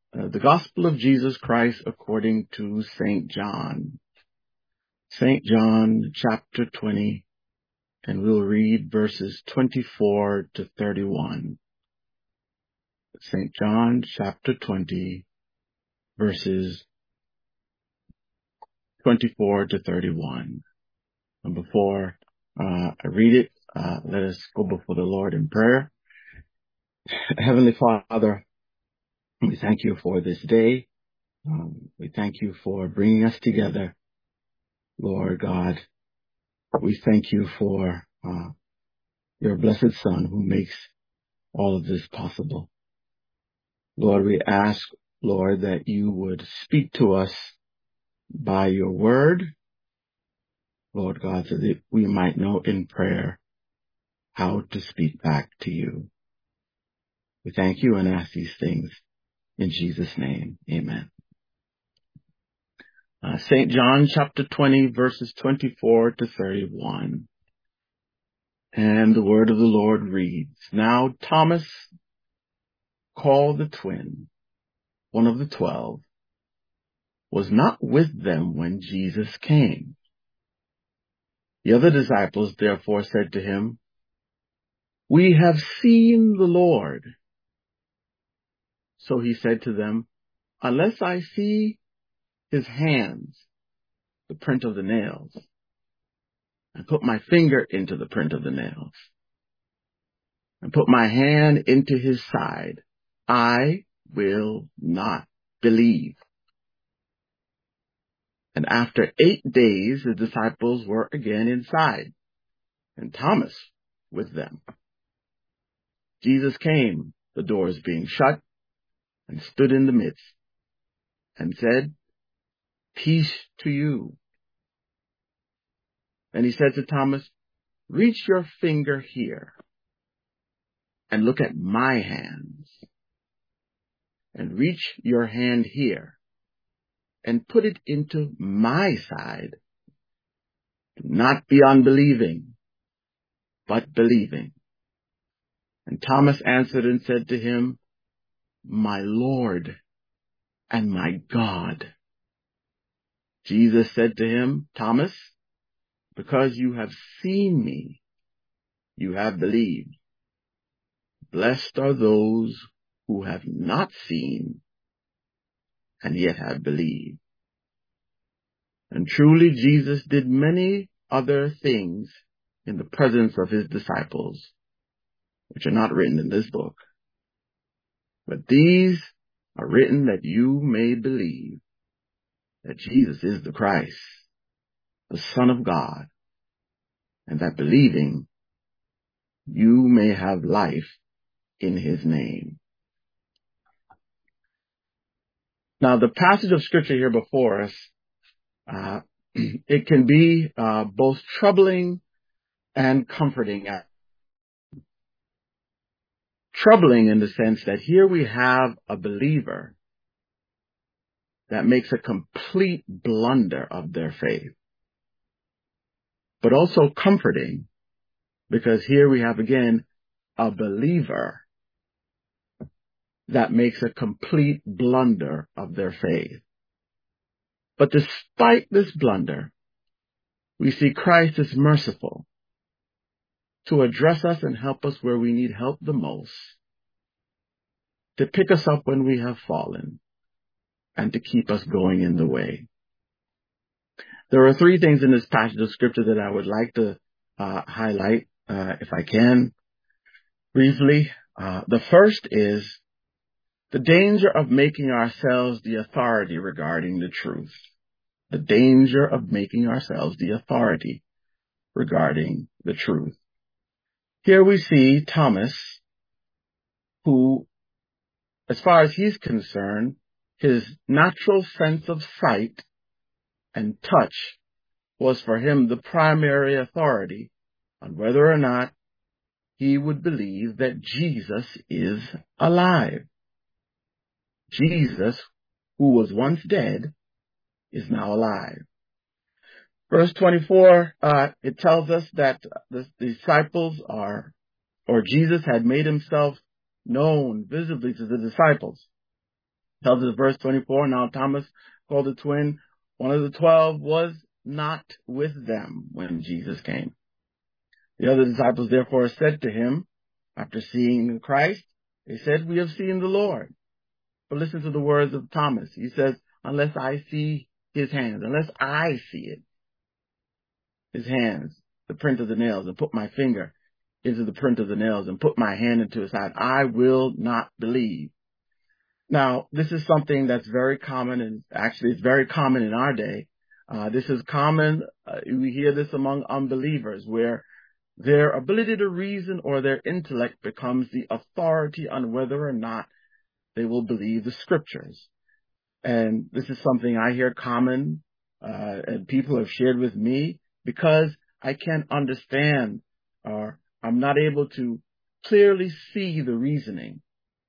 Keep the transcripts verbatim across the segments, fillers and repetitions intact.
Uh, the Gospel of Jesus Christ according to Saint John. Saint John chapter twenty, and we'll read verses twenty-four to thirty-one. Saint John chapter twenty, verses twenty-four to thirty-one. And before uh, I read it, uh, let us go before the Lord in prayer. Heavenly Father, we thank you for this day. Um, we thank you for bringing us together, Lord God. We thank you for uh, your blessed Son who makes all of this possible. Lord, we ask, Lord, that you would speak to us by your word, Lord God, so that we might know in prayer how to speak back to you. We thank you and ask these things in Jesus' name. Amen. Uh, Saint John chapter twenty, verses twenty-four to thirty-one. And the word of the Lord reads, Now Thomas, called the twin, one of the twelve, was not with them when Jesus came. The other disciples therefore said to him, We have seen the Lord. So he said to them, Unless I see his hands, the print of the nails, and put my finger into the print of the nails, and put my hand into his side, I will not believe. And after eight days, the disciples were again inside, and Thomas with them. Jesus came, the doors being shut, and stood in the midst, and said, Peace to you. And he said to Thomas, Reach your finger here, and look at my hands, and reach your hand here, and put it into my side. Do not be unbelieving, but believing. And Thomas answered and said to him, My Lord and my God. Jesus said to him, Thomas, because you have seen me, you have believed. Blessed are those who have not seen and yet have believed. And truly Jesus did many other things in the presence of his disciples, which are not written in this book. But these are written that you may believe that Jesus is the Christ, the Son of God, and that believing you may have life in his name. Now, the passage of scripture here before us, uh, it can be uh, both troubling and comforting. Troubling in the sense that here we have a believer that makes a complete blunder of their faith. But also comforting because here we have again a believer that makes a complete blunder of their faith. But despite this blunder, we see Christ is merciful to address us and help us where we need help the most, to pick us up when we have fallen, and to keep us going in the way. There are three things in this passage of scripture that I would like to uh, highlight, uh, if I can, briefly. Uh, the first is the danger of making ourselves the authority regarding the truth. The danger of making ourselves the authority regarding the truth. Here we see Thomas, who, as far as he's concerned, his natural sense of sight and touch was for him the primary authority on whether or not he would believe that Jesus is alive. Jesus, who was once dead, is now alive. Verse twenty-four, uh, it tells us that the disciples are, or Jesus had made himself known visibly to the disciples. Tells us verse twenty-four, now Thomas, called the twin, one of the twelve, was not with them when Jesus came. The other disciples therefore said to him, after seeing Christ, they said, we have seen the Lord. But listen to the words of Thomas. He says, unless I see his hands, unless I see it, his hands, the print of the nails, and put my finger into the print of the nails and put my hand into his side, I will not believe. Now, this is something that's very common, and actually it's very common in our day. Uh, this is common, uh, we hear this among unbelievers, where their ability to reason or their intellect becomes the authority on whether or not they will believe the scriptures. And this is something I hear common, uh, and people have shared with me, because I can't understand, or I'm not able to clearly see the reasoning.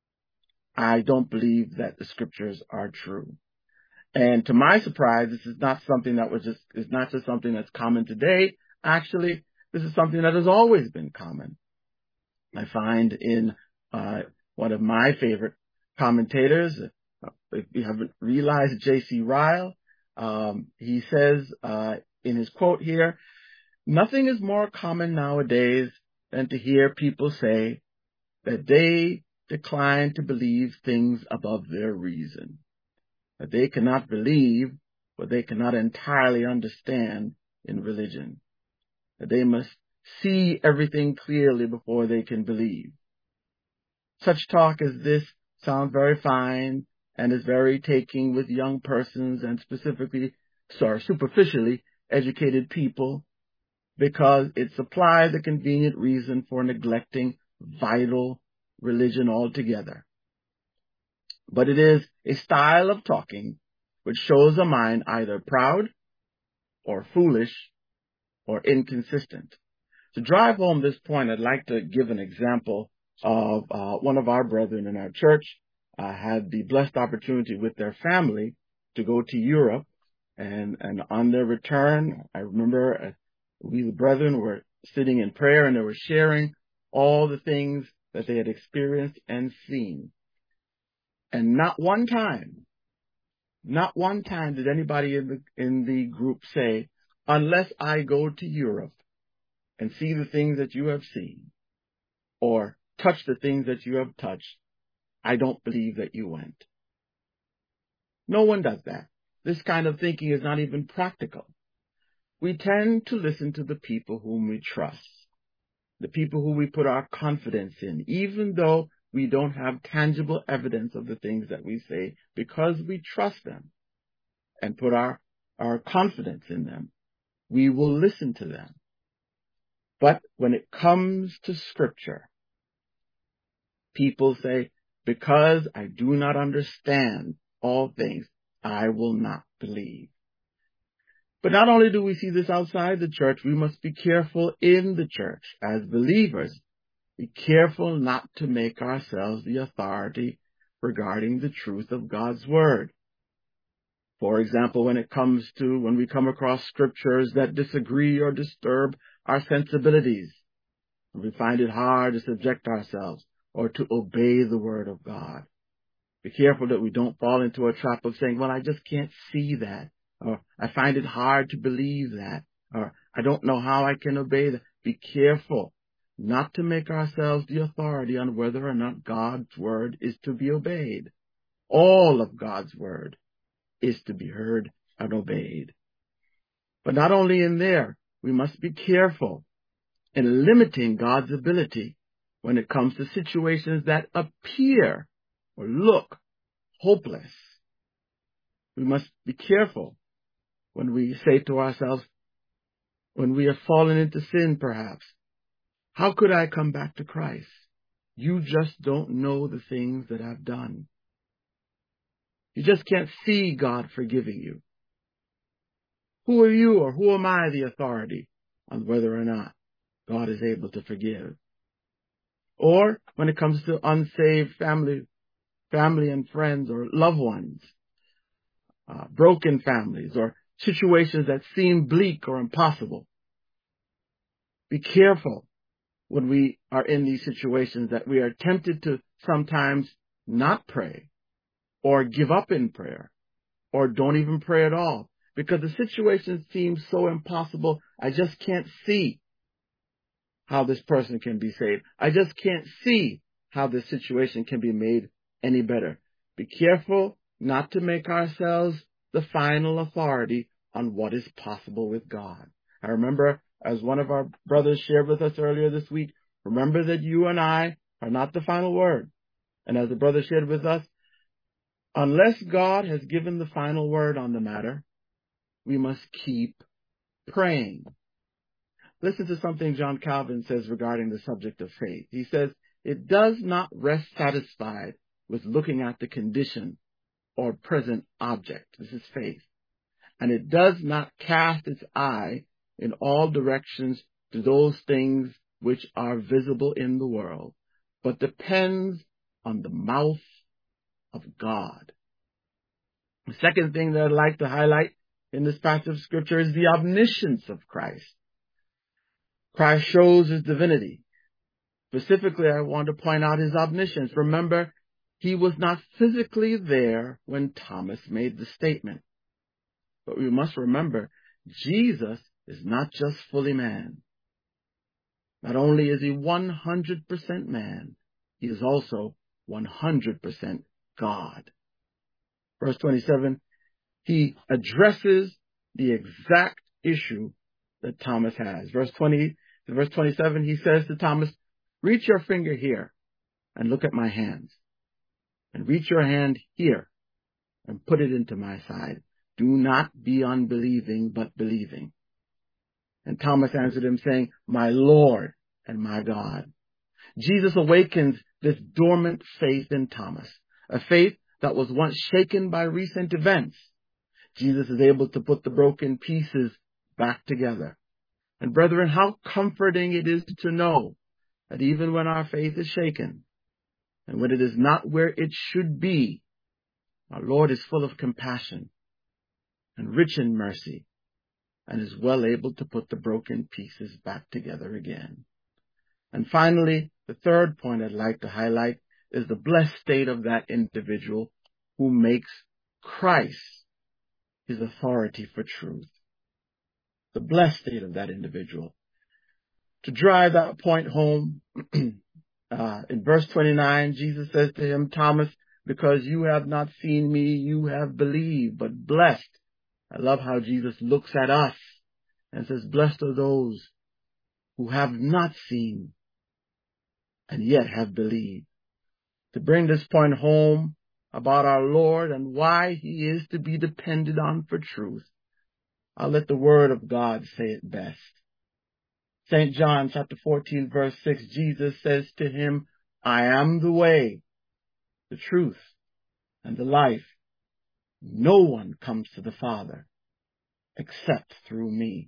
I don't believe that the scriptures are true. And to my surprise, this is not something that was just, is not just something that's common today. Actually, this is something that has always been common. I find in, uh, one of my favorite commentators, uh, if you haven't realized, J C Ryle, um, he says, uh, in his quote here, nothing is more common nowadays than to hear people say that they decline to believe things above their reason, that they cannot believe what they cannot entirely understand in religion, that they must see everything clearly before they can believe. Such talk as this sounds very fine and is very taking with young persons and specifically, sorry, superficially educated people, because it supplies a convenient reason for neglecting vital religion altogether. But it is a style of talking which shows a mind either proud or foolish or inconsistent. To drive home this point, I'd like to give an example of uh, one of our brethren in our church. Uh, had the blessed opportunity with their family to go to Europe, and, and on their return, I remember uh, we the brethren were sitting in prayer, and they were sharing all the things that they had experienced and seen. And not one time, not one time did anybody in the, in the group say, unless I go to Europe and see the things that you have seen, or touch the things that you have touched, I don't believe that you went. No one does that. This kind of thinking is not even practical. We tend to listen to the people whom we trust, the people who we put our confidence in, even though we don't have tangible evidence of the things that we say, because we trust them and put our, our confidence in them. We will listen to them. But when it comes to Scripture, people say, because I do not understand all things, I will not believe. But not only do we see this outside the church, we must be careful in the church as believers. Be careful not to make ourselves the authority regarding the truth of God's Word. For example, when it comes to, when we come across scriptures that disagree or disturb our sensibilities, we find it hard to subject ourselves or to obey the Word of God. Be careful that we don't fall into a trap of saying, well, I just can't see that, or I find it hard to believe that, or I don't know how I can obey that. Be careful not to make ourselves the authority on whether or not God's Word is to be obeyed. All of God's Word is to be heard and obeyed. But not only in there, we must be careful in limiting God's ability when it comes to situations that appear or look hopeless. We must be careful when we say to ourselves, when we have fallen into sin perhaps, how could I come back to Christ? You just don't know the things that I've done. You just can't see God forgiving you. Who are you, or who am I, the authority on whether or not God is able to forgive? Or when it comes to unsaved family, family and friends or loved ones, uh, broken families, or situations that seem bleak or impossible. Be careful when we are in these situations that we are tempted to sometimes not pray or give up in prayer, or don't even pray at all, because the situation seems so impossible. I just can't see how this person can be saved. I just can't see how this situation can be made any better. Be careful not to make ourselves the final authority on what is possible with God. I remember, as one of our brothers shared with us earlier this week, remember that you and I are not the final word. And as the brother shared with us, unless God has given the final word on the matter, we must keep praying. Listen to something John Calvin says regarding the subject of faith. He says, it does not rest satisfied with looking at the condition or present object. This is faith. And it does not cast its eye in all directions to those things which are visible in the world, but depends on the mouth of God. The second thing that I'd like to highlight in this passage of Scripture is the omniscience of Christ. Christ shows his divinity. Specifically, I want to point out his omniscience. Remember, he was not physically there when Thomas made the statement. But we must remember, Jesus is not just fully man. Not only is he one hundred percent man, he is also one hundred percent God. Verse twenty-seven, he addresses the exact issue that Thomas has. Verse twenty, verse twenty-seven, he says to Thomas, reach your finger here and look at my hands. And reach your hand here and put it into my side. Do not be unbelieving, but believing. And Thomas answered him, saying, my Lord and my God. Jesus awakens this dormant faith in Thomas, a faith that was once shaken by recent events. Jesus is able to put the broken pieces back together. And brethren, how comforting it is to know that even when our faith is shaken, and when it is not where it should be, our Lord is full of compassion and rich in mercy, and is well able to put the broken pieces back together again. And finally, the third point I'd like to highlight is the blessed state of that individual who makes Christ his authority for truth. The blessed state of that individual. To drive that point home, uh, in verse twenty-nine, Jesus says to him, Thomas, because you have not seen me, you have believed, but blessed. I love how Jesus looks at us and says, blessed are those who have not seen and yet have believed. To bring this point home about our Lord and why he is to be depended on for truth, I'll let the word of God say it best. Saint John chapter fourteen verse six, Jesus says to him, I am the way, the truth, and the life. No one comes to the Father except through me.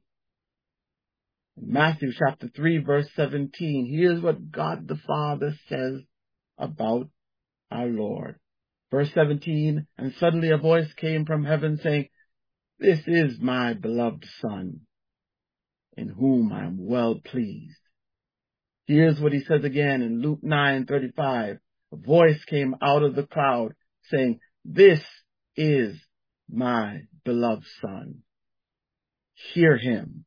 In Matthew chapter three verse seventeen, here's what God the Father says about our Lord. Verse seventeen, and suddenly a voice came from heaven saying, this is my beloved Son, in whom I am well pleased. Here's what he says again in Luke nine thirty-five. A voice came out of the cloud saying, this is my beloved Son. Hear him.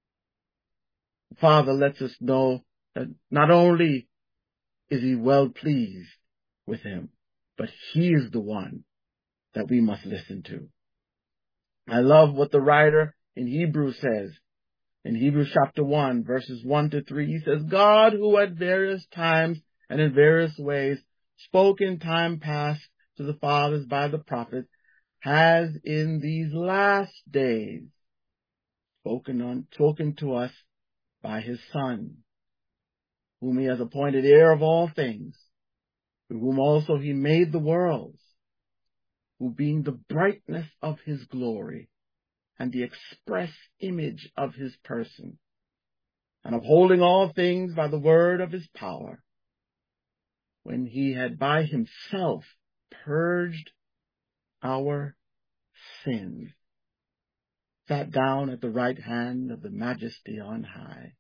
The Father lets us know that not only is he well pleased with him, but he is the one that we must listen to. I love what the writer in Hebrews says. In Hebrews chapter one, verses one to three, he says, God, who at various times and in various ways spoke in time past to the fathers by the prophets, has in these last days spoken, on, spoken to us by his Son, whom he has appointed heir of all things, through whom also he made the worlds, who being the brightness of his glory and the express image of his person, and upholding all things by the word of his power, when he had by himself purged our sins, sat down at the right hand of the Majesty on high.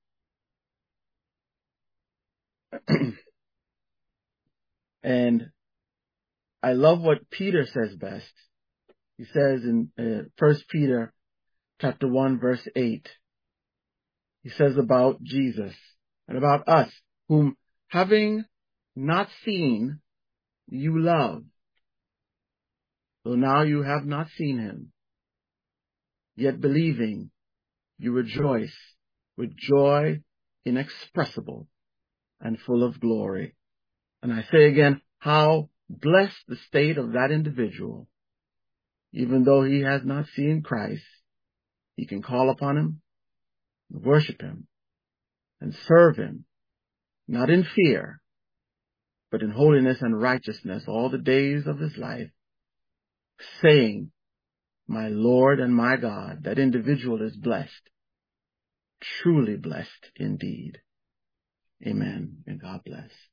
And I love what Peter says best. He says in uh, First Peter chapter one, verse eight, he says about Jesus and about us, whom having not seen, you love. Though now you have not seen him, yet believing, you rejoice with joy inexpressible and full of glory. And I say again, how blessed the state of that individual. Even though he has not seen Christ, he can call upon him, worship him, and serve him, not in fear, but in holiness and righteousness all the days of his life, saying, my Lord and my God. That individual is blessed, truly blessed indeed. Amen, and God bless.